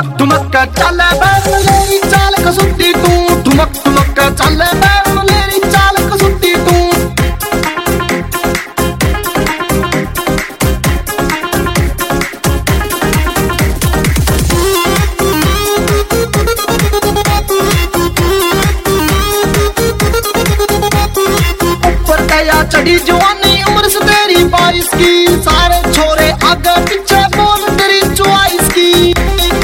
ठुमक ठुमक का चाले बैल मेरी चाल कसुट्टी तू, ठुमक ठुमक का चाले बैल मेरी चाल कसुट्टी तू। ऊपर गया चढ़ी जवानी उम्र से तेरी 22 की, सारे छोरे आगे पीछे बोल तेरी चॉइस की,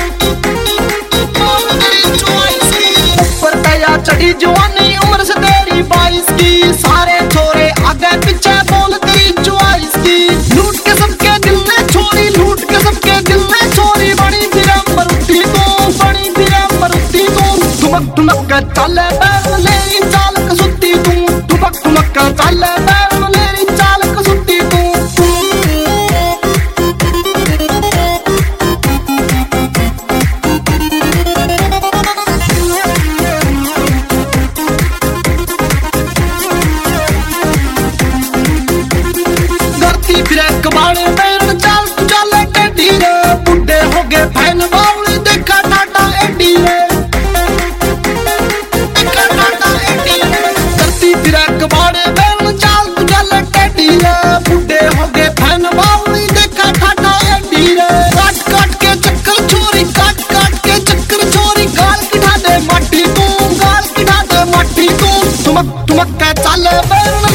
बोल तेरी चॉइस की। ऊपर गया चढ़ी जवानी उम्र से तेरी 22 की, सारे छोरे आगे पीछे बोल तेरी चॉइस की। लूट के सबके दिल में छोरी, लूट के सबके दिल में छोरी, बड़ी बिरम मरुती तू, बड़ी बिरम मरुती तू। ठुमक ठुमक का चाले बैल मेरी चाल कसुट्टी तू, ठुमक ठुमक का चाले बैल मेरी चाल कसुट्टी तू। धरती फिरे कबाड़े बैल चाल तू चाले टेढ़ी रे, बुढ़े हो गए फैन बावली देखा टाटा एडी रे, देखा टाटा एडी रे। धरती फिरे कबाड़े बैल चाल तू चाले टेढ़ी रे, बुढ़े हो गए फैन बावली देखा टाटा एडी रे। काट काट के चक्कर छोरी, काट काट के चक्कर छोरी, गाल की ढा दे माटी तू, गाल की ढा दे माटी तू। ठुमक ठुमक का चाले बैल